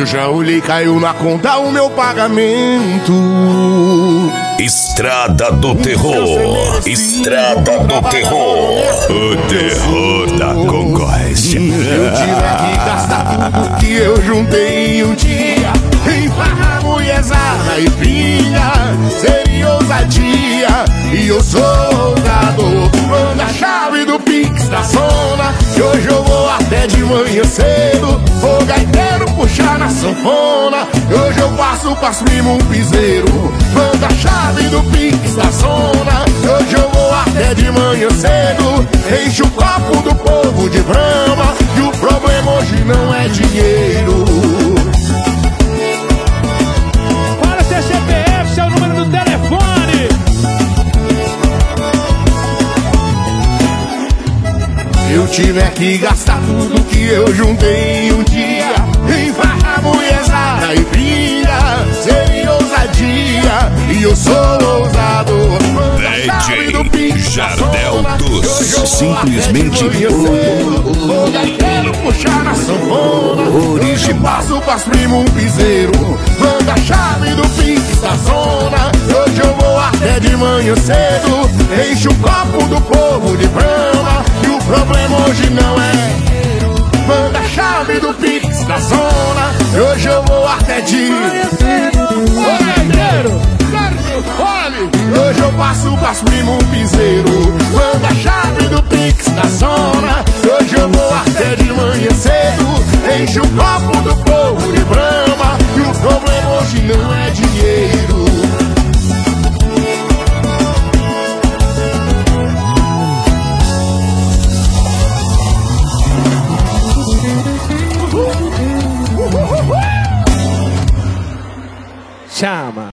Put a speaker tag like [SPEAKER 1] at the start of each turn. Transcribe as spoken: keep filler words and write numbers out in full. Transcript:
[SPEAKER 1] Eu já olhei, caiu na conta o meu pagamento.
[SPEAKER 2] Estrada do Terror. Estrada do Terror. O terror da concorrência.
[SPEAKER 1] Eu tiver que gastar tudo que eu juntei em um dia em farra, mulherzada e pinga, seria ousadia. E eu sou ousado. Manda a chave do Pix da zona, que hoje eu vou até de manhã cedo. Vou gaiteiro puxar na sanfona, que hoje eu passo pras primo um piseiro. Manda a chave do Pix da zona, que hoje eu vou até de manhã cedo. Enche o copo do povo de Brahma, que o problema hoje não é dinheiro.
[SPEAKER 3] Fala seu C P F, seu número do telefone.
[SPEAKER 1] Eu tiver que gastar tudo que eu juntei em um dia em farra, mulherzada e pinga, seria ousadia. E eu sou ousado.
[SPEAKER 2] D J Jardel dos
[SPEAKER 4] simplesmente
[SPEAKER 1] Vou gaiteiro puxar na sanfona, hoje eu passo pras primo um piseiro. Manda a chave do Pix da zona, hoje eu vou até de manhã cedo. Enche o copo do povo de Brahma, e o problema hoje não é. Manda a chave do Pix da zona, hoje eu vou até de Ô gaiteiro, olhe, hoje eu passo pras primo um piseiro. Manda a chave do Pix da zona, hoje eu vou até de manhã cedo. Enche o copo do povo de Brahma, e o problema hoje não é dinheiro.
[SPEAKER 3] Chama.